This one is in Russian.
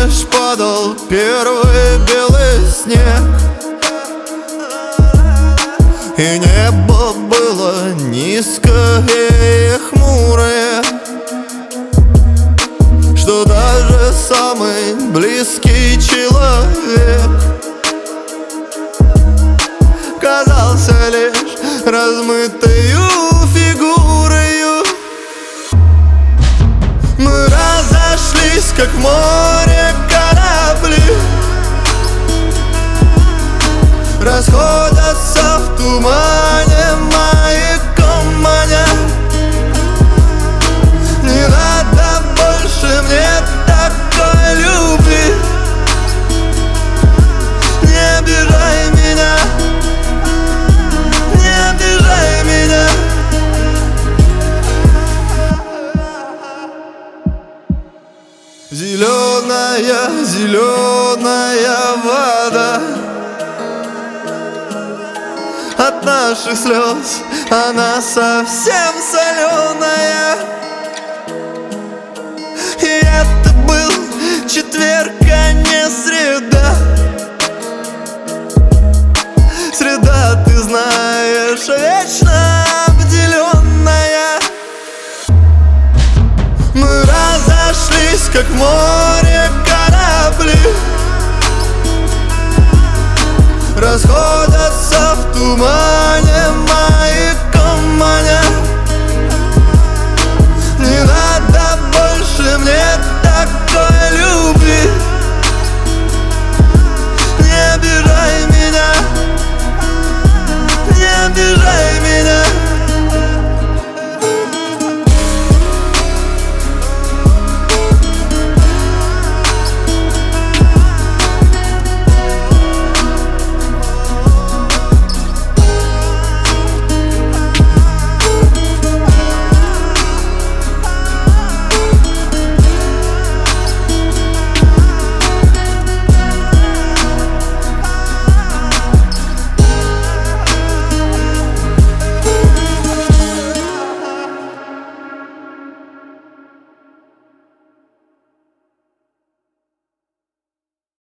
лишь падал первый белый снег, и небо было низкое и хмурое, что даже самый близкий человек казался лишь размытою фигурою. Мы разошлись, как в море корабли расходятся в тумане маяком маня. Не надо больше мне такой любви, не обижай меня, не обижай меня. Зеленая, зеленая вода, от наших слез она совсем соленая. И это был четверг, а не среда. Среда, ты знаешь, вечно обделенная. Мы разошлись, как в море